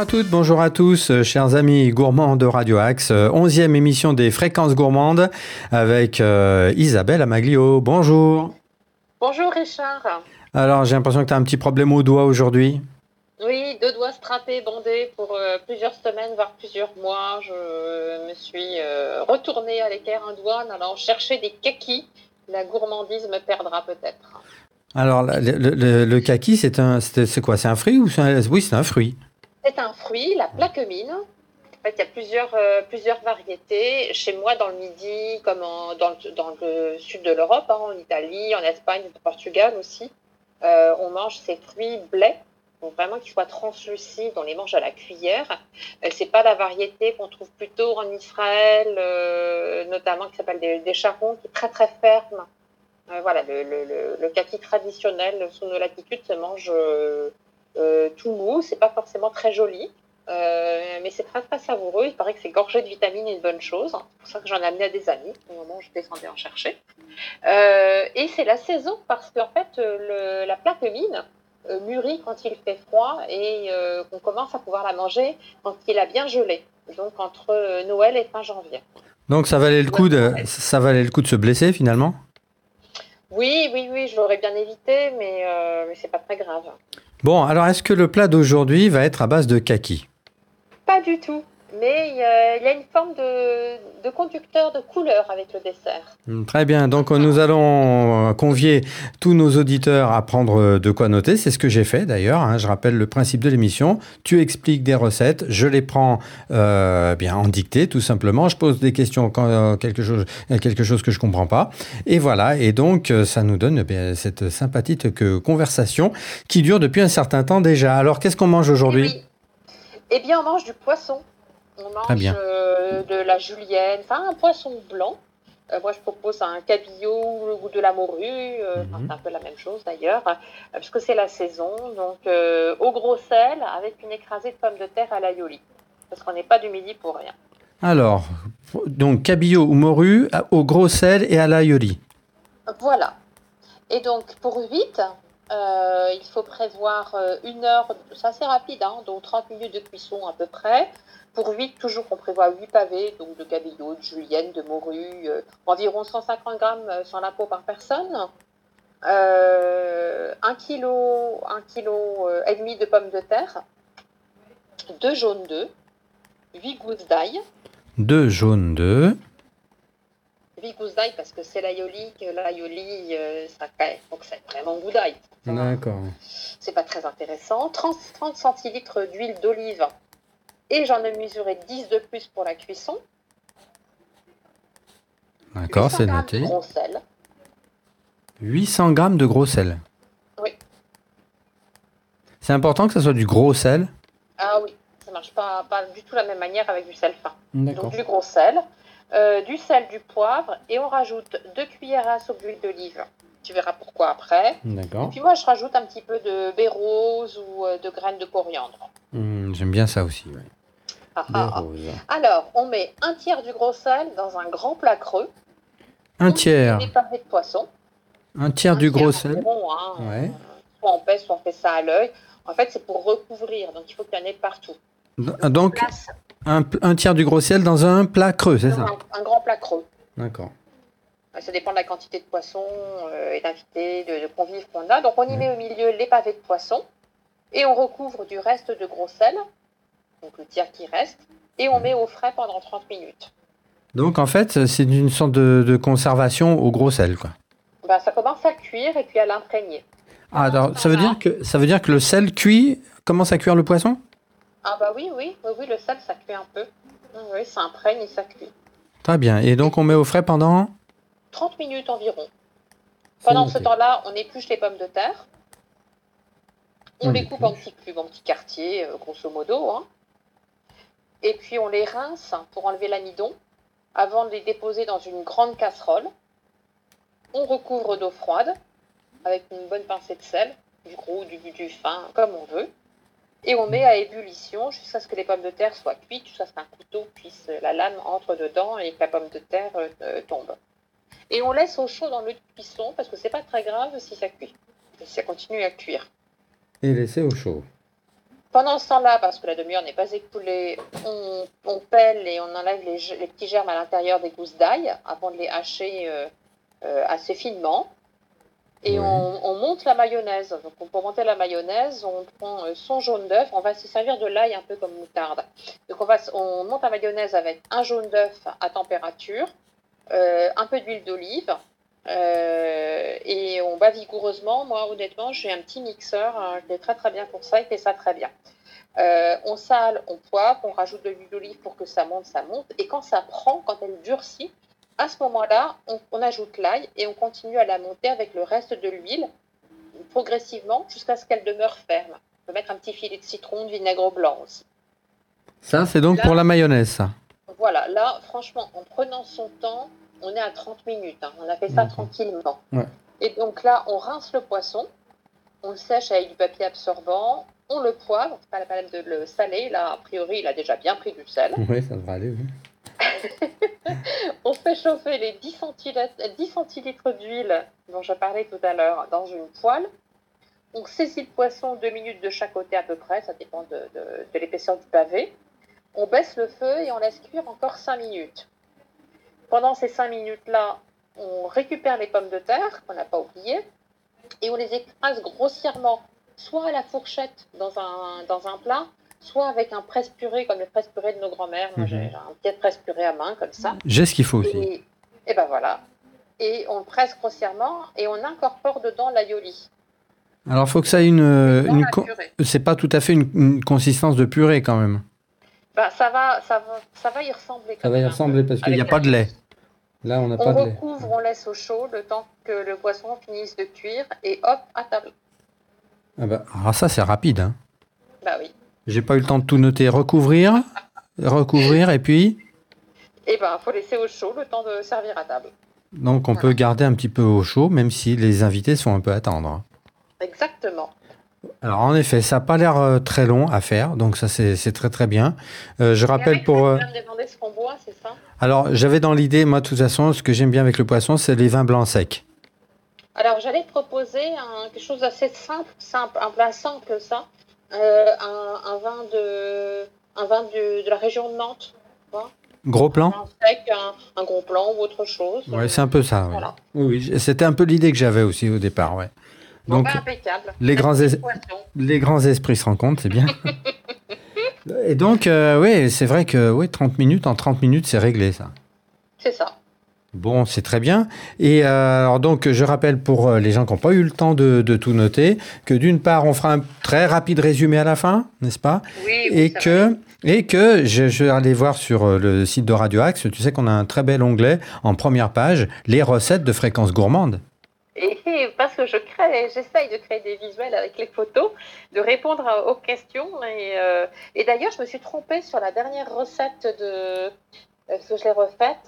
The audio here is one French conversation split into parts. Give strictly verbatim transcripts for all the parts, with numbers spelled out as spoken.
à toutes, bonjour à tous, euh, chers amis gourmands de Radio Axe. euh, onzième émission des Fréquences Gourmandes avec euh, Isabelle Amaglio. Bonjour. Bonjour Richard. Alors, j'ai l'impression que tu as un petit problème au doigt aujourd'hui. Oui, deux doigts strappés, bandés pour euh, plusieurs semaines, voire plusieurs mois. Je me suis euh, retournée à l'équerre douane allant chercher des kakis. La gourmandise me perdra peut-être. Alors, le, le, le- le kaki, c'est un, c'est, c'est quoi? C'est un fruit ou c'est un... Oui, c'est un fruit. C'est un fruit, la plaquemine. En fait, il y a plusieurs, euh, plusieurs variétés. Chez moi, dans le Midi, comme en- dans, le, dans le sud de l'Europe, hein, en Italie, en Espagne, au Portugal aussi, euh, on mange ces fruits blés. Donc vraiment qu'ils soient translucides, on les mange à la cuillère. Euh, c'est pas la variété qu'on trouve plutôt en Israël, euh, notamment qui s'appelle des, des charrons, qui est très très ferme. Euh, voilà, le, le, le, le kaki traditionnel sous nos latitudes se mange euh, euh, tout mou. C'est pas forcément très joli, euh, mais c'est très très savoureux. Il paraît que c'est gorgé de vitamines et une bonne chose. C'est pour ça que j'en ai amené à des amis au moment où je descendais en chercher. Euh, et c'est la saison parce qu'en fait, le, la plaquemine euh, mûrit quand il fait froid et euh, qu'on commence à pouvoir la manger quand il a bien gelé. Donc entre euh, Noël et fin janvier. Donc, ça valait le coup de, ça valait le coup de se blesser finalement? Oui, oui, oui, je l'aurais bien évité, mais, euh, mais c'est pas très grave. Bon, alors est-ce que le plat d'aujourd'hui va être à base de kaki? Pas du tout. Mais il y a, il y a une forme de, de conducteur de couleur avec le dessert. Hmm, Très bien, donc euh, nous allons euh, convier tous nos auditeurs à prendre euh, de quoi noter. C'est ce que j'ai fait d'ailleurs, hein. Je rappelle le principe de l'émission. Tu expliques des recettes, je les prends euh, bien en dictée tout simplement. Je pose des questions quand euh, quelque chose, euh, quelque chose que je comprends pas. Et voilà, et donc euh, ça nous donne eh bien, cette sympathique euh, conversation qui dure depuis un certain temps déjà. Alors qu'est-ce qu'on mange Eh aujourd'hui? oui. Eh bien, on mange du poisson. On Très mange bien. euh, de la julienne, enfin un poisson blanc. Euh, moi, je propose un cabillaud ou de la morue. Euh, enfin, Mhm. c'est un peu la même chose d'ailleurs, euh, puisque c'est la saison. Donc, euh, au gros sel avec une écrasée de pommes de terre à l'aioli. Parce qu'on n'est pas du Midi pour rien. Alors, donc cabillaud ou morue à- au gros sel et à l'aioli. Voilà. Et donc, pour huit, euh, il faut prévoir euh, une heure, c'est assez rapide, hein, donc trente minutes de cuisson à peu près. Pour huit, toujours, on prévoit huit pavés, donc de cabillaud, de julienne, de morue, euh, environ cent cinquante grammes euh, sans la peau par personne. Euh, un kilo, un kilo euh, et demi de pommes de terre, deux jaunes d'œufs, huit gousses d'ail. Deux jaunes d'œufs. huit gousses d'ail parce que c'est l'aioli, que l'aioli, euh, ça faut que ça ait vraiment goût d'ail. D'accord. C'est pas très intéressant. trente, trente centilitres d'huile d'olive et j'en ai mesuré dix de plus pour la cuisson. D'accord, huit cents c'est grammes de noté. gros sel. huit cents grammes de gros sel. Oui. C'est important que ça soit du gros sel. Ah oui, ça marche pas, pas du tout de la même manière avec du sel fin. D'accord. Donc du gros sel, euh, du sel, du poivre et on rajoute deux cuillères à soupe d'huile d'olive. Tu verras pourquoi après. Et D'accord. puis moi, je rajoute un petit peu de baie rose ou euh, de graines de coriandre. Mmh, j'aime bien ça aussi. Ouais. Ah, Baie ah, ah. rose. Alors, on met un tiers du gros sel dans un grand plat creux. Un On y met tiers. des pavés de poisson. Un tiers Un du gros tiers sel. environ, hein. Ouais. Soit on pèse, soit on fait ça à l'œil. En fait, c'est pour recouvrir, donc il faut qu'il y en ait partout. Donc, donc Place un, un tiers du gros sel dans un plat creux, c'est dans ça? un, un grand plat creux. D'accord. Ça dépend de la quantité de poissons euh, et d'invités, de, de convives qu'on a. Donc on y Ouais. met au milieu les pavés de poisson et on recouvre du reste de gros sel, donc le tiers qui reste, et on Ouais. met au frais pendant trente minutes. Donc en fait, c'est une sorte de, de conservation au gros sel, quoi. Ben, ça commence à cuire et puis à l'imprégner. Ah, Pendant ce alors, ça veut temps-là, dire que ça veut dire que le sel cuit, commence à cuire le poisson? ah bah oui, oui, oui, oui, le sel, ça cuit un peu. Oui, ça imprègne et ça cuit. Très bien. Et donc on met au frais pendant? trente minutes environ. C'est Pendant ce noté. temps-là, on épluche les pommes de terre. On On les coupe en épluche. petits cubes, en petits quartiers, euh, grosso modo. Hein. Et puis on les rince pour enlever l'amidon avant de les déposer dans une grande casserole. On recouvre d'eau froide avec une bonne pincée de sel, du gros, du, du fin, comme on veut. Et on met à ébullition jusqu'à ce que les pommes de terre soient cuites, jusqu'à ce qu'un couteau puisse, la lame entre dedans et que la pomme de terre euh, tombe. Et on laisse au chaud dans le cuisson parce que c'est pas très grave si ça cuit, si ça continue à cuire. Et laisser au chaud. Pendant ce temps-là, parce que la demi-heure n'est pas écoulée, on, on pèle et on enlève les, les petits germes à l'intérieur des gousses d'ail avant de les hacher euh, euh, assez finement. Et Oui. on, on monte la mayonnaise. Donc, pour monter la mayonnaise, on prend euh, son jaune d'œuf. On va se servir de l'ail un peu comme moutarde. Donc, on, va, on monte la mayonnaise avec un jaune d'œuf à température, euh, un peu d'huile d'olive. Euh, et on bat vigoureusement. Moi, honnêtement, j'ai un petit mixeur hein, qui est très très bien pour ça. Il fait ça très bien. Euh, on sale, on poivre, on rajoute de l'huile d'olive pour que ça monte, ça monte. Et quand ça prend, quand elle durcit, à ce moment-là, on, on ajoute l'ail et on continue à la monter avec le reste de l'huile, progressivement, jusqu'à ce qu'elle demeure ferme. On peut mettre un petit filet de citron, de vinaigre blanc aussi. Ça, c'est donc là, pour la mayonnaise, ça. Voilà, là, franchement, en prenant son temps, on est à trente minutes. Hein. On a fait ça D'accord. tranquillement. Ouais. Et donc là, on rince le poisson, on le sèche avec du papier absorbant, on le poivre, c'est pas la peine de le saler. Là, a priori, il a déjà bien pris du sel. Oui, ça devrait aller, oui. On fait chauffer les dix centilitres, dix centilitres d'huile dont je parlais tout à l'heure dans une poêle. On saisit le poisson deux minutes de chaque côté à peu près, ça dépend de, de, de l'épaisseur du pavé. On baisse le feu et on laisse cuire encore cinq minutes. Pendant ces cinq minutes-là, on récupère les pommes de terre qu'on n'a pas oubliées et on les écrase grossièrement, soit à la fourchette dans un, dans un plat, soit avec un presse-purée, comme le presse-purée de nos grands-mères. Moi, j'ai un petit presse-purée à main, comme ça. J'ai ce qu'il faut aussi. Et, et ben voilà. Et on le presse grossièrement et on incorpore dedans l'aioli. Alors, il faut que ça ait une... une con... C'est pas tout à fait une, une consistance de purée, quand même. Ben, ça, va, ça, va, ça va y ressembler. Ça va y ressembler parce qu'il n'y a pas de lait. Là, on n'a pas de lait. On recouvre, on laisse au chaud le temps que le poisson finisse de cuire et hop, à table. Ah bah, alors ça, c'est rapide. Hein. Bah oui. J'ai pas eu le temps de tout noter. Recouvrir, recouvrir et puis... Eh ben, il faut laisser au chaud le temps de servir à table. Donc, on voilà. peut garder un petit peu au chaud, même si les invités sont un peu à attendre. Exactement. Alors, en effet, ça n'a pas l'air euh, très long à faire, donc ça, c'est, c'est très, très bien. Euh, je rappelle avec pour... Euh... Tu vas me demander ce qu'on boit, c'est ça ? Alors, j'avais dans l'idée, moi, de toute façon, ce que j'aime bien avec le poisson, c'est les vins blancs secs. Alors, j'allais te proposer un, quelque chose d'assez simple, simple, un plat simple, ça. Euh, un, un vin, de, un vin de, de la région de Nantes. Quoi. Gros plan ? Un sec, un, un gros plan ou autre chose. Oui, c'est un peu ça. Voilà. Oui, oui, c'était un peu l'idée que j'avais aussi au départ, ouais. Donc, bon, ben, impeccable. Les grands, es... les grands esprits se rencontrent, c'est bien. Et donc, euh, oui, c'est vrai que oui, trente minutes, en trente minutes, c'est réglé, ça. C'est ça. Bon, c'est très bien. Et euh, alors donc, je rappelle pour les gens qui n'ont pas eu le temps de, de tout noter, que d'une part, on fera un très rapide résumé à la fin, n'est-ce pas ? Oui, oui, et que Et que je, je vais aller voir sur le site de Radio Axe, tu sais qu'on a un très bel onglet en première page, les recettes de Fréquence Gourmande. Et parce que je crée, j'essaye de créer des visuels avec les photos, de répondre à, aux questions. Et, euh, et d'ailleurs, je me suis trompée sur la dernière recette de, parce que je l'ai refaite.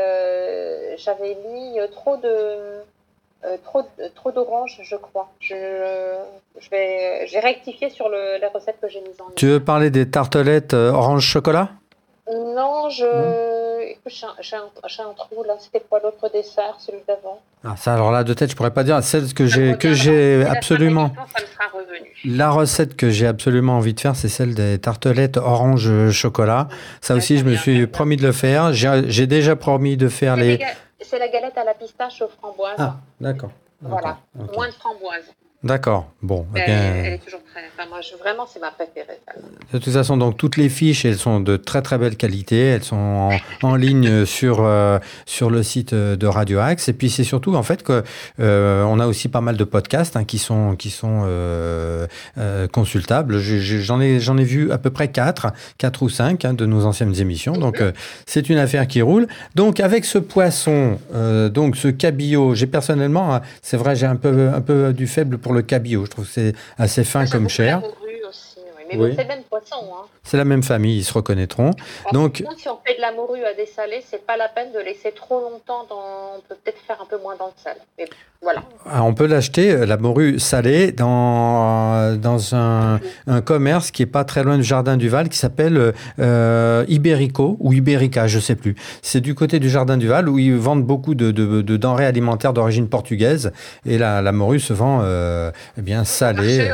Euh, j'avais mis trop de, euh, trop, trop d'orange, je crois. Je, je vais, j'ai rectifié sur le, la recette que j'ai mise en ligne. Tu veux parler des tartelettes euh, orange chocolat ? Non, je. Non. J'ai, un, j'ai, un, j'ai un trou là. C'était quoi l'autre dessert, celui d'avant ? Ah, ça, alors là, de tête, je pourrais pas dire. Celle que ça j'ai, que j'ai absolument. Temps, ça me sera revenu. La recette que j'ai absolument envie de faire, c'est celle des tartelettes orange chocolat. Ça ouais, aussi, ça je me suis promis de le faire. J'ai, j'ai déjà promis de faire c'est les. Ga... C'est la galette à la pistache aux framboises. Ah, d'accord. Voilà, okay. Moins de framboises. D'accord, bon. Mais eh bien... elle, elle est toujours très... Enfin, moi, je... vraiment, c'est ma préférée. De toute façon, donc, toutes les fiches, elles sont de très, très belle qualité. Elles sont en, en ligne sur, euh, sur le site de Radio Axe. Et puis, c'est surtout, en fait, qu'on euh, a aussi pas mal de podcasts hein, qui sont, qui sont euh, euh, consultables. Je, je, j'en, ai, j'en ai vu à peu près quatre, quatre ou cinq hein, de nos anciennes émissions. Donc, euh, c'est une affaire qui roule. Donc, avec ce poisson, euh, donc ce cabillaud, j'ai personnellement, c'est vrai, j'ai un peu, un peu du faible pour le cabillaud. Je trouve que c'est assez fin comme chair. Aussi, oui. Mais oui. Bon, c'est le même poisson. Hein. C'est la même famille, ils se reconnaîtront. Alors, donc, contre, si on fait de la morue à dessaler, c'est pas la peine de laisser trop longtemps. Dans... On peut peut-être faire un peu moins dans le sel. Mais voilà. Alors, on peut l'acheter, la morue salée, dans, dans un, un commerce qui est pas très loin du Jardin du Val, qui s'appelle euh, Iberico ou Iberica, je sais plus. C'est du côté du Jardin du Val où ils vendent beaucoup de, de, de denrées alimentaires d'origine portugaise. Et la, la morue se vend euh, eh bien salée. Aussi.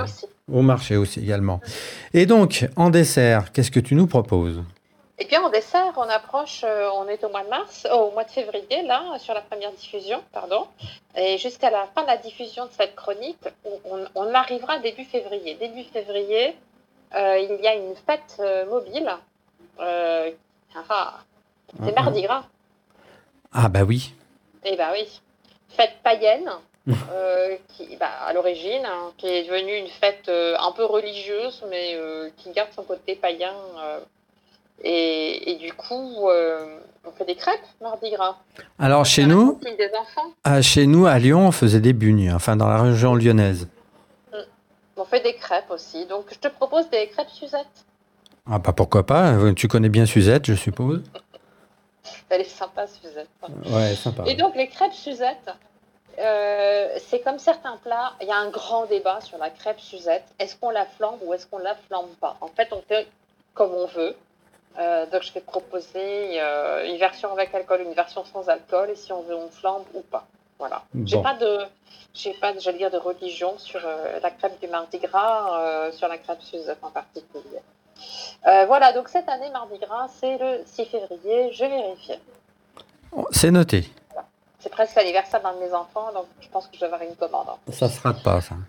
Au marché aussi également. Et donc, en dessert, qu'est-ce que tu nous proposes? Et bien, en dessert, on approche, euh, on est au mois de mars, oh, au mois de février, là, sur la première diffusion, pardon. Et jusqu'à la fin de la diffusion de cette chronique, on, on- on arrivera début février. Début février, euh, il y a une fête euh, mobile. euh, ah, c'est Mardi Gras. Ah bah oui. Eh bien oui, fête païenne, euh, qui, bah, à l'origine, hein, qui est devenue une fête euh, un peu religieuse, mais euh, qui garde son côté païen. euh, Et, et du coup, euh, on fait des crêpes Mardi Gras. Alors On chez fait la nous, cantine des enfants. à, chez nous à Lyon, on faisait des bugnes, enfin dans la région lyonnaise. Mm. On fait des crêpes aussi. Donc, je te propose des crêpes Suzette. Ah bah pourquoi pas, tu connais bien Suzette, je suppose. Elle est sympa, Suzette. Ouais, sympa. Et donc, les crêpes Suzette, euh, c'est comme certains plats. Il y a un grand débat sur la crêpe Suzette. Est-ce qu'on la flambe ou est-ce qu'on la flambe pas? En fait, on fait comme on veut. Euh, donc, je vais te proposer euh, une version avec alcool, une version sans alcool, et si on veut, on flambe ou pas. Voilà. J'ai Bon. pas de, j'ai pas, j'allais dire, de religion sur euh, la crêpe du Mardi Gras, euh, sur la crêpe Suzette en particulier. Euh, voilà. Donc cette année, Mardi Gras, c'est le six février. Je vérifie. C'est noté. Voilà. C'est presque l'anniversaire d'un de mes enfants, donc je pense que je vais avoir une commande. Ça se rate pas, ça.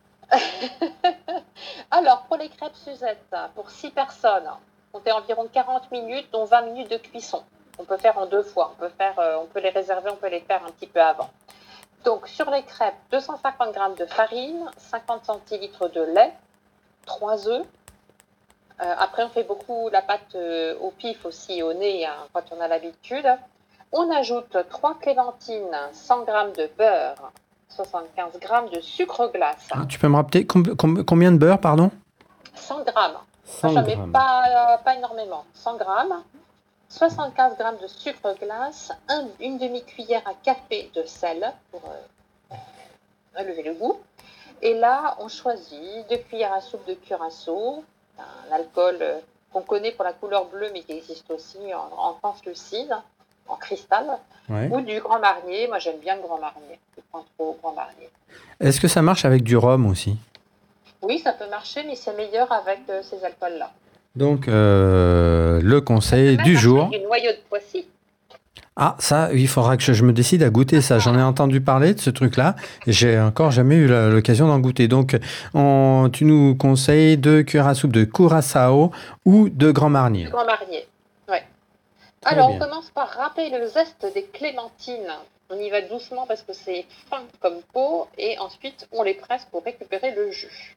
Alors, pour les crêpes Suzette, pour six personnes, on fait environ quarante minutes, dont vingt minutes de cuisson. On peut faire en deux fois. On peut, faire, euh, on peut les réserver, on peut les faire un petit peu avant. Donc, sur les crêpes, deux cent cinquante grammes de farine, cinquante centilitres de lait, trois œufs. Euh, après, on fait beaucoup la pâte euh, au pif aussi, au nez, hein, quand on a l'habitude. On ajoute trois clémentines, cent grammes de beurre, soixante-quinze grammes de sucre glace. Ah, tu peux me rappeler com- com- combien de beurre, pardon? cent grammes. cent Moi, j'en mets grammes. pas, pas énormément. cent grammes. soixante-quinze grammes de sucre glace. Un, une demi-cuillère à café de sel pour euh, élever le goût. Et là, on choisit deux cuillères à soupe de curaçao, un alcool euh, qu'on connaît pour la couleur bleue, mais qui existe aussi en, en translucide, en cristal, Ouais. ou du Grand Marnier. Moi, j'aime bien le Grand Marnier. Je prends trop Grand Marnier. Est-ce que ça marche avec du rhum aussi? Oui, ça peut marcher, mais c'est meilleur avec euh, ces alcools-là. Donc, euh, le conseil Même du marcher jour. avec du noyau de Poissy. Ah, ça, il faudra que je, je me décide à goûter ça. J'en ai entendu parler de ce truc-là et j'ai encore jamais eu la- l'occasion d'en goûter. Donc, on- tu nous conseilles de cuillères à soupe de Curaçao ou de Grand Marnier. Du Grand Marnier. Ouais. Très Alors, bien. on commence par râper le zeste des clémentines. On y va doucement parce que c'est fin comme peau et ensuite on les presse pour récupérer le jus.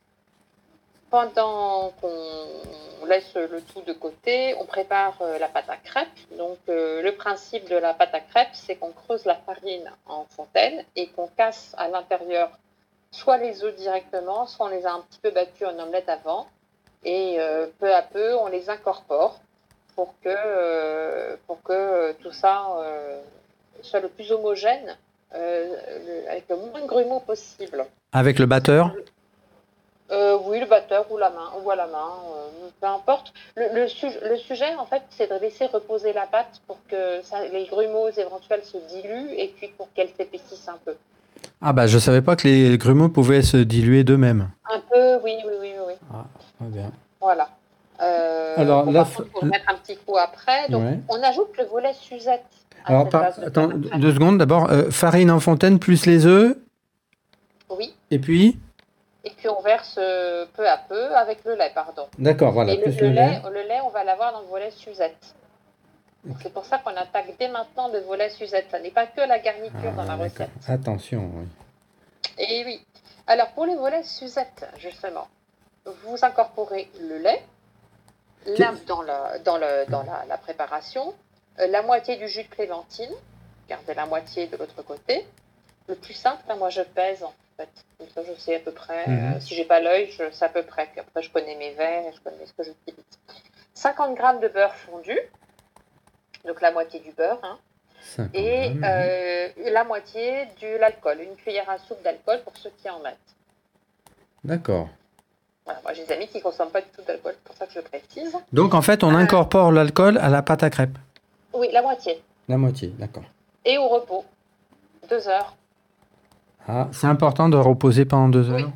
Pendant qu'on laisse le tout de côté, on prépare euh, la pâte à crêpes. Donc, euh, le principe de la pâte à crêpes, c'est qu'on creuse la farine en fontaine et qu'on casse à l'intérieur soit les œufs directement, soit on les a un petit peu battus en omelette avant. Et euh, peu à peu, on les incorpore pour que, euh, pour que euh, tout ça euh, soit le plus homogène, euh, le- avec le moins de grumeaux possible. Avec le batteur? Euh, oui, le batteur ou la main, ou à la main, euh, peu importe. Le, le, su- le sujet, en fait, c'est de laisser reposer la pâte pour que ça, les grumeaux éventuels se diluent et puis pour qu'elle s'épaississe un peu. Ah bah, je savais pas que les grumeaux pouvaient se diluer d'eux-mêmes. Un peu, oui, oui, oui, oui. oui. Ah, très bien. Voilà. Euh, Alors, bon, là, par contre, il faut le mettre un petit coup après. Donc, Ouais. on ajoute le volet Suzette à Alors, cette par- base de attends, pâte à crêpes. deux secondes. D'abord, euh, farine en fontaine plus les œufs. Oui. Et puis? Et puis, on verse euh, peu à peu avec le lait, pardon. D'accord, voilà, Et le, plus le le lait, lait. le lait, on va l'avoir dans le volet Suzette. Donc, c'est pour ça qu'on attaque dès maintenant le volet Suzette. Ça n'est pas que la garniture dans la Ah, d'accord. recette. Attention, oui. Et oui. Alors, pour les volets Suzette, justement, vous incorporez le lait la- dans, la, dans, le, dans la, la préparation, euh, la moitié du jus de clémentine, gardez la moitié de l'autre côté. Le plus simple, hein, moi je pèse en fait. Comme ça, je sais à peu près. Mhm. euh, si j'ai pas l'œil, je sais à peu près. Puis après, je connais mes verres et je connais ce que j'utilise. cinquante grammes de beurre fondu, donc la moitié du beurre, hein, cinquante et grammes, euh, la moitié de l'alcool, une cuillère à soupe d'alcool pour ceux qui en mettent. D'accord. Voilà, moi j'ai des amis qui ne consomment pas du tout d'alcool, c'est pour ça que je précise. Donc, en fait, on Euh. incorpore l'alcool à la pâte à crêpes. Oui, la moitié. La moitié, d'accord. Et au repos, deux heures. Ah, c'est important de reposer pendant deux heures? Oui.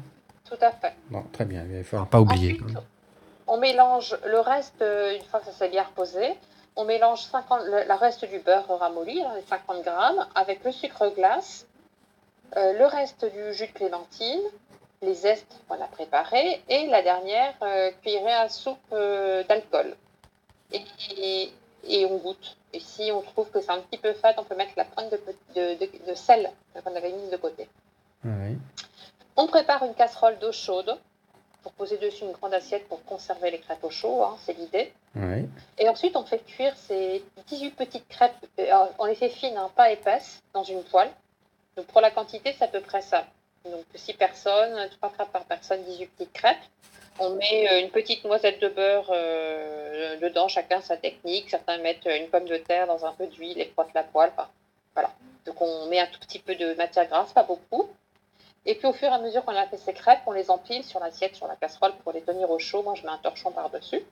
tout à fait. Bon, très bien, il ne faudra pas oublier. Ensuite, on mélange le reste, euh, une fois que ça s'est bien reposé, on mélange cinquante, le, le reste du beurre ramolli, hein, les cinquante grammes, avec le sucre glace, euh, le reste du jus de clémentine, les zestes qu'on a préparés et la dernière euh, cuillerée à soupe euh, d'alcool. Et, et, et on goûte. Et si on trouve que c'est un petit peu fade, on peut mettre la pointe de, de, de, de sel qu'on avait mise de côté. Oui. On prépare une casserole d'eau chaude pour poser dessus une grande assiette pour conserver les crêpes au chaud, hein, c'est l'idée. Oui. Et ensuite, on fait cuire ces dix-huit petites crêpes, euh, on les fait fines, hein, pas épaisses, dans une poêle. Donc pour la quantité, c'est à peu près ça. Donc six personnes, trois crêpes par personne, dix-huit petites crêpes. On met euh, une petite noisette de beurre euh, dedans, chacun sa technique. Certains mettent une pomme de terre dans un peu d'huile et frottent la poêle. Enfin, voilà. Donc on met un tout petit peu de matière grasse, pas beaucoup. Et puis au fur et à mesure qu'on a fait ces crêpes, on les empile sur l'assiette, sur la casserole pour les tenir au chaud. Moi, je mets un torchon par-dessus.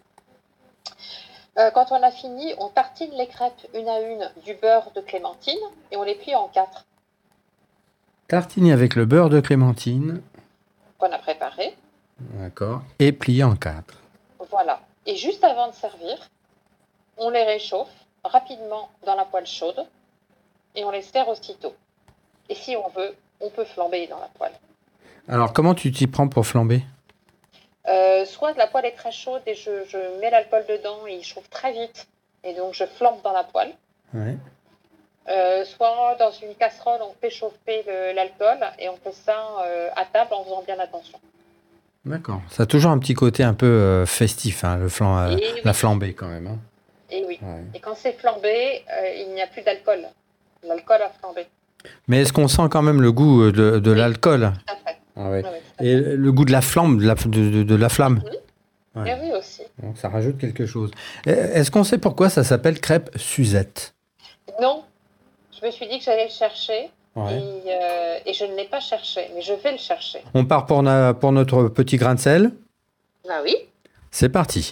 Euh, quand on a fini, on tartine les crêpes une à une du beurre de clémentine et on les plie en quatre. Tartiner avec le beurre de clémentine. Qu'on a préparé. D'accord. Et plié en quatre. Voilà. Et juste avant de servir, on les réchauffe rapidement dans la poêle chaude et on les sert aussitôt. Et si on veut, on peut flamber dans la poêle. Alors, comment tu t'y prends pour flamber ? euh, Soit la poêle est très chaude et je, je mets l'alcool dedans et il chauffe très vite. Et donc, je flambe dans la poêle. Ouais. Euh, soit dans une casserole, on fait chauffer le, l'alcool et on fait ça euh, à table en faisant bien attention. D'accord. Ça a toujours un petit côté un peu euh, festif, hein, le flan, euh, oui. la flambée quand même. Hein. Et oui. Ouais. Et quand c'est flambé, euh, il n'y a plus d'alcool. L'alcool a flambé. Mais est-ce qu'on sent quand même le goût de, de oui, l'alcool ? Tout à fait. Ah ouais. Oui, oui, et fait. Le goût de la flamme, de la, de, de, de la flamme. Mmh. Ouais. Et oui aussi. Donc, ça rajoute quelque chose. Est-ce qu'on sait pourquoi ça s'appelle crêpe Suzette ? Non. Je me suis dit que j'allais le chercher. Ouais. Et, euh, et je ne l'ai pas cherché, mais je vais le chercher. On part pour, na, pour notre petit grain de sel ? Ah oui. C'est parti.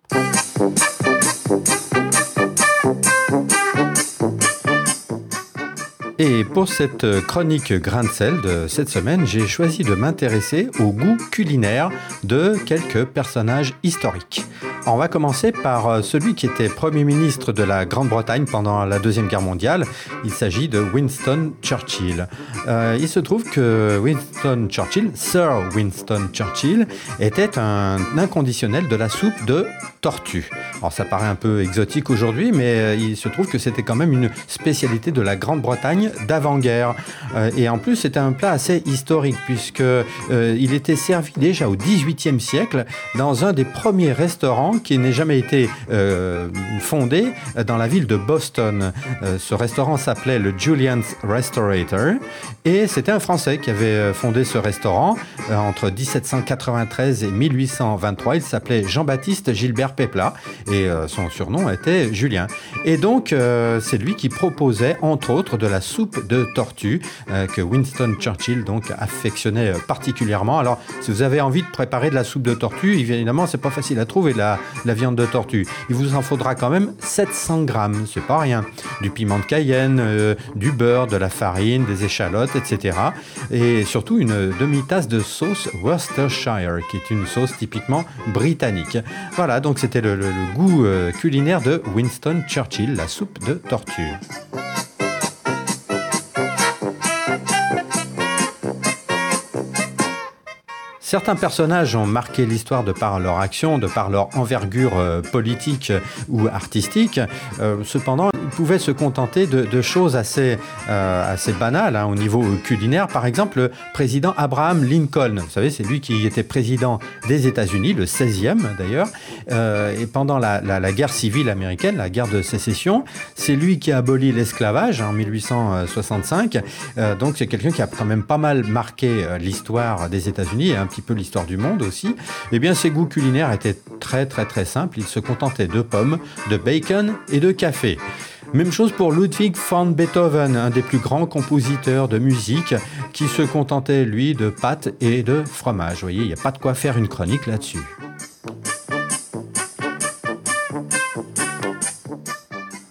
Et pour cette chronique grain de sel de cette semaine, j'ai choisi de m'intéresser au goût culinaire de quelques personnages historiques. On va commencer par celui qui était Premier ministre de la Grande-Bretagne pendant la Deuxième Guerre mondiale. Il s'agit de Winston Churchill. Euh, il se trouve que Winston Churchill, Sir Winston Churchill, était un inconditionnel de la soupe de tortue. Alors ça paraît un peu exotique aujourd'hui, mais il se trouve que c'était quand même une spécialité de la Grande-Bretagne d'avant-guerre. Euh, et en plus, c'était un plat assez historique, puisque euh, il était servi déjà au dix-huitième siècle dans un des premiers restaurants qui n'ait jamais été euh, fondé dans la ville de Boston. Euh, ce restaurant s'appelait le Julian's Restaurator et c'était un Français qui avait fondé ce restaurant euh, entre dix-sept cent quatre-vingt-treize et mille huit cent vingt-trois. Il s'appelait Jean-Baptiste Gilbert Peplat et euh, son surnom était Julien. Et donc, euh, c'est lui qui proposait, entre autres, de la soupe de tortue euh, que Winston Churchill donc affectionnait particulièrement. Alors, si vous avez envie de préparer de la soupe de tortue, évidemment, c'est pas facile à trouver la, la viande de tortue. Il vous en faudra quand même sept cents grammes, c'est pas rien. Du piment de Cayenne, euh, du beurre, de la farine, des échalotes, et cetera. Et surtout une demi-tasse de sauce Worcestershire, qui est une sauce typiquement britannique. Voilà, donc c'était le, le, le goût euh, culinaire de Winston Churchill, la soupe de tortue. Certains personnages ont marqué l'histoire de par leur action, de par leur envergure euh, politique ou artistique. Euh, cependant, ils pouvaient se contenter de, de choses assez, euh, assez banales hein, au niveau culinaire. Par exemple, le président Abraham Lincoln. Vous savez, c'est lui qui était président des États-Unis, le seizième d'ailleurs. Euh, et pendant la, la, la guerre civile américaine, la guerre de sécession, c'est lui qui a aboli l'esclavage en mille huit cent soixante-cinq. Euh, donc, c'est quelqu'un qui a quand même pas mal marqué euh, l'histoire des États-Unis et un petit peu l'histoire du monde aussi. Eh bien, ses goûts culinaires étaient très très très simples. Il se contentait de pommes, de bacon et de café. Même chose pour Ludwig van Beethoven, un des plus grands compositeurs de musique, qui se contentait, lui, de pâtes et de fromage. Vous voyez, il n'y a pas de quoi faire une chronique là-dessus.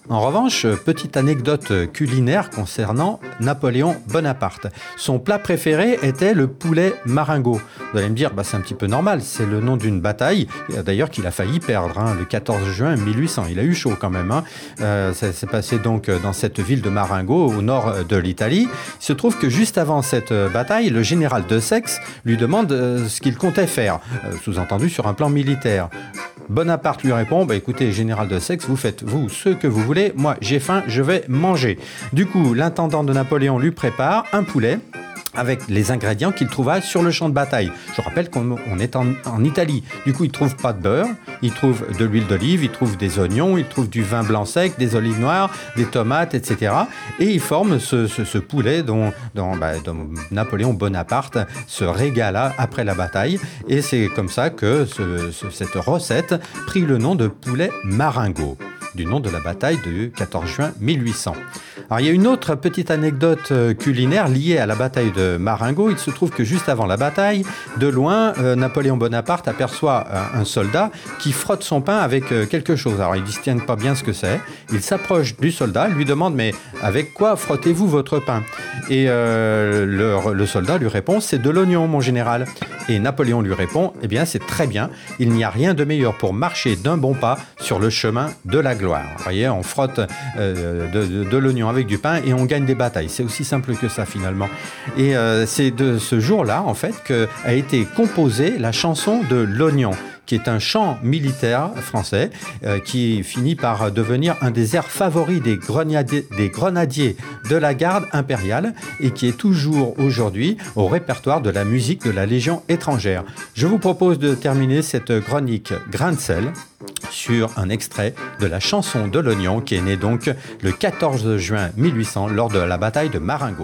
En revanche, petite anecdote culinaire concernant Napoléon Bonaparte. Son plat préféré était le poulet marengo. Vous allez me dire, bah, c'est un petit peu normal, c'est le nom d'une bataille, d'ailleurs qu'il a failli perdre, hein, le quatorze juin mille huit cents. Il a eu chaud quand même. Hein. Euh, ça s'est passé donc dans cette ville de Marengo, au nord de l'Italie. Il se trouve que juste avant cette bataille, le général de Saxe lui demande euh, ce qu'il comptait faire, euh, sous-entendu sur un plan militaire. Bonaparte lui répond, bah écoutez, général de Saxe, vous faites vous ce que vous voulez, moi j'ai faim, je vais manger. Du coup, l'intendant de Napoléon lui prépare un poulet avec les ingrédients qu'il trouva sur le champ de bataille. Je rappelle qu'on on est en, en Italie. Du coup, il ne trouve pas de beurre, il trouve de l'huile d'olive, il trouve des oignons, il trouve du vin blanc sec, des olives noires, des tomates, et cetera. Et il forme ce, ce, ce poulet dont, dont, bah, dont Napoléon Bonaparte se régala après la bataille. Et c'est comme ça que ce, ce, cette recette prit le nom de poulet marengo, du nom de la bataille du quatorze juin mille huit cents. Alors, il y a une autre petite anecdote culinaire liée à la bataille de Marengo. Il se trouve que juste avant la bataille, de loin, euh, Napoléon Bonaparte aperçoit un, un soldat qui frotte son pain avec euh, quelque chose. Alors, il ne distingue pas bien ce que c'est. Il s'approche du soldat, lui demande « Mais avec quoi frottez-vous votre pain ?» Et euh, le, le soldat lui répond « C'est de l'oignon, mon général. » Et Napoléon lui répond « Eh bien, c'est très bien. Il n'y a rien de meilleur pour marcher d'un bon pas sur le chemin de la gloire. » Vous voyez, on frotte euh, de, de, de l'oignon avec du pain et on gagne des batailles. C'est aussi simple que ça, finalement. Et euh, c'est de ce jour-là, en fait, qu'a été composée la chanson de l'oignon, qui est un chant militaire français euh, qui finit par devenir un des airs favoris des grenadiers, des grenadiers de la garde impériale et qui est toujours aujourd'hui au répertoire de la musique de la Légion étrangère. Je vous propose de terminer cette chronique Grain de sel sur un extrait de la chanson de l'oignon qui est née donc le quatorze juin mille huit cents lors de la bataille de Marengo.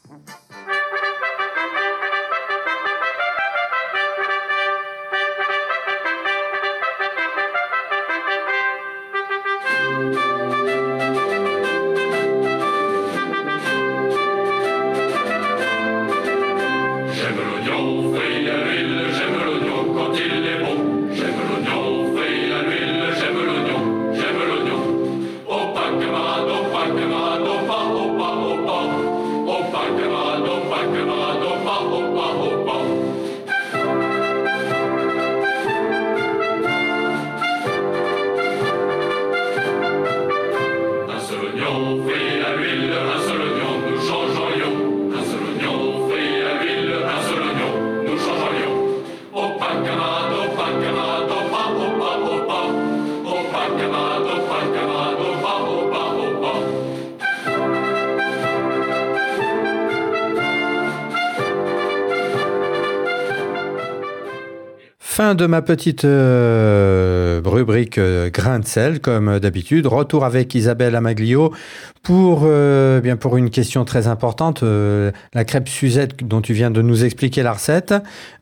Fin de ma petite euh, rubrique euh, grain de sel, comme d'habitude. Retour avec Isabelle Amaglio pour, euh, bien pour une question très importante. Euh, la crêpe Suzette dont tu viens de nous expliquer la recette.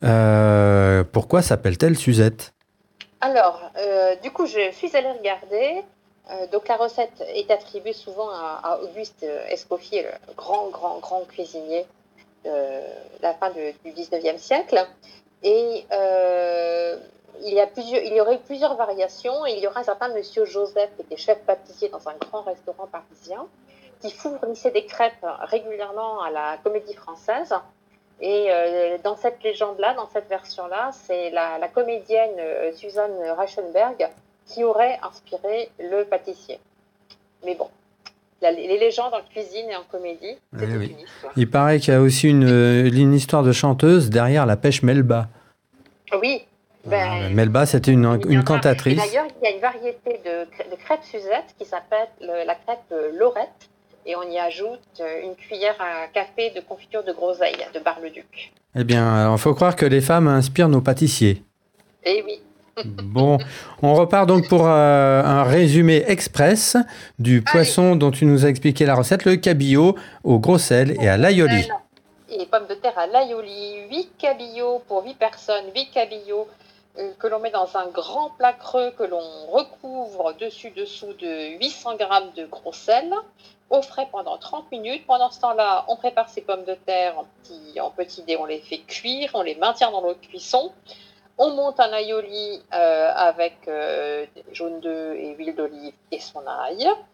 Euh, pourquoi s'appelle-t-elle Suzette ? Alors, euh, du coup, je suis allée regarder. Euh, donc, la recette est attribuée souvent à, à Auguste Escoffier, le grand, grand, grand cuisinier de la fin de, du dix-neuvième siècle. Et euh, il, y a plusieurs, il y aurait plusieurs variations. Il y aura un certain monsieur Joseph, qui était chef pâtissier dans un grand restaurant parisien, qui fournissait des crêpes régulièrement à la Comédie Française. Et euh, dans cette légende-là, dans cette version-là, c'est la, la comédienne euh, Suzanne Reichenberg qui aurait inspiré le pâtissier. Mais bon, la, les légendes en cuisine et en comédie, c'est oui, toute oui. une histoire. Il paraît qu'il y a aussi une, une histoire de chanteuse derrière la pêche Melba. Oui. Ben, ah, Melba, c'était une, une cantatrice. Et d'ailleurs, il y a une variété de, de crêpes Suzette qui s'appelle le, la crêpe Lorette. Et on y ajoute une cuillère à café de confiture de groseille de Bar-le-Duc. Eh bien, il faut croire que les femmes inspirent nos pâtissiers. Eh oui. Bon, on repart donc pour euh, un résumé express du poisson Allez. dont tu nous as expliqué la recette, le cabillaud au gros sel et à l'aioli. Et pommes de terre à l'aioli, huit cabillots pour huit personnes, huit cabillots euh, que l'on met dans un grand plat creux que l'on recouvre dessus-dessous de huit cents grammes de gros sel, au frais pendant trente minutes. Pendant ce temps-là, on prépare ces pommes de terre en petits, en petits dés, on les fait cuire, on les maintient dans l'eau de cuisson. On monte un aioli euh, avec euh, jaune d'œuf et huile d'olive et son ail.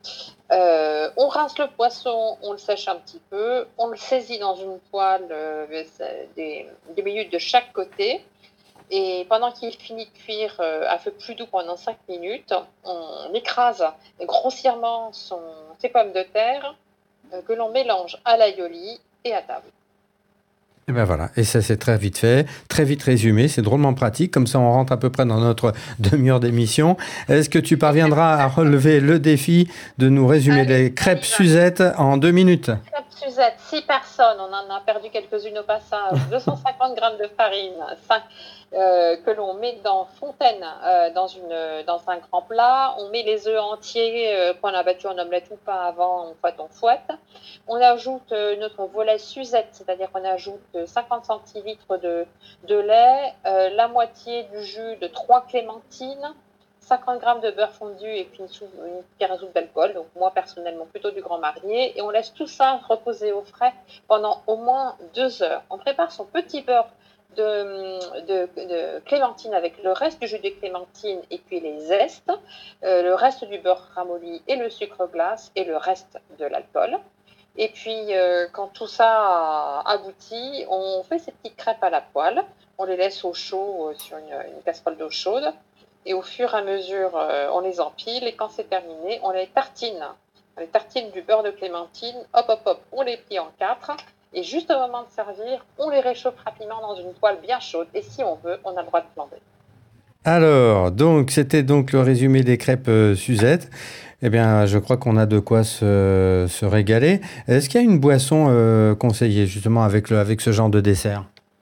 Euh, on rince le poisson, on le sèche un petit peu, on le saisit dans une poêle euh, des, des minutes de chaque côté. Et pendant qu'il finit de cuire euh, à feu plus doux pendant cinq minutes, on écrase grossièrement son, ses pommes de terre euh, que l'on mélange à l'aioli et à table. Et ben voilà, et ça c'est très vite fait, très vite résumé, c'est drôlement pratique, comme ça on rentre à peu près dans notre demi-heure d'émission. Est-ce que tu parviendras à relever le défi de nous résumer Allez, les crêpes Suzette en deux minutes? Crêpes Suzette, six personnes, on en a perdu quelques-unes au passage, deux cent cinquante grammes de farine, cinq, euh, que l'on met dans fontaine euh, dans, une, dans un grand plat. On met les œufs entiers euh, qu'on a battus en omelette ou pas avant, on fouette, on fouette. On ajoute euh, notre volet Suzette, c'est-à-dire qu'on ajoute cinquante centilitres de, de lait, euh, la moitié du jus de trois clémentines, cinquante grammes de beurre fondu et puis une, sou- une cuillère à soupe d'alcool. Donc moi personnellement plutôt du Grand Marnier. Et on laisse tout ça reposer au frais pendant au moins deux heures. On prépare son petit beurre de, de, de clémentine avec le reste du jus de clémentine et puis les zestes, euh, le reste du beurre ramolli et le sucre glace et le reste de l'alcool. Et puis, euh, quand tout ça aboutit, on fait ces petites crêpes à la poêle. On les laisse au chaud euh, sur une, une casserole d'eau chaude. Et au fur et à mesure, euh, on les empile. Et quand c'est terminé, on les tartine. On les tartine du beurre de clémentine. Hop, hop, hop, on les plie en quatre. Et juste au moment de servir, on les réchauffe rapidement dans une poêle bien chaude. Et si on veut, on a le droit de flamber. Alors, donc c'était donc le résumé des crêpes euh, Suzette. Eh bien, je crois qu'on a de quoi se, se régaler. Est-ce qu'il y a une boisson euh, conseillée justement avec, le, avec ce genre de dessert?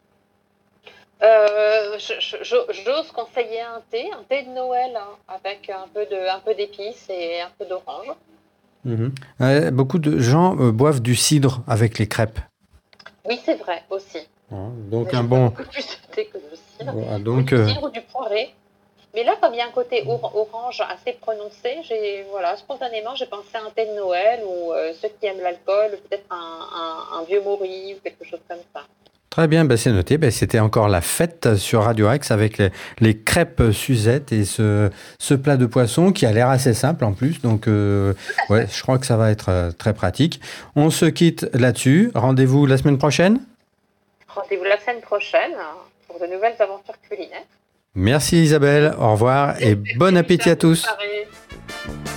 Euh, je- je- je- j'ose conseiller un thé, un thé de Noël hein, avec un peu de, un peu d'épices et un peu d'orange. Mhm. Euh, beaucoup de gens euh, boivent du cidre avec les crêpes. Oui, c'est vrai aussi. Hein, donc Mais un je bois bon. beaucoup plus de thé que de cidre. Voilà, Ou donc du euh, cidre ou du poiré. Mais là, comme il y a un côté or- orange assez prononcé, j'ai voilà, spontanément, j'ai pensé à un thé de Noël ou euh, ceux qui aiment l'alcool, peut-être un, un- un vieux Maury ou quelque chose comme ça. très bien, ben, c'est noté. Ben, c'était encore la fête sur Radio Rex avec les, les crêpes Suzette et ce, ce plat de poisson qui a l'air assez simple en plus. Donc, euh, ouais, je crois que ça va être euh, très pratique. On se quitte là-dessus. Rendez-vous la semaine prochaine. Rendez-vous la semaine prochaine hein, pour de nouvelles aventures culinaires. Merci Isabelle, au revoir et bon appétit à tous. Bonne soirée.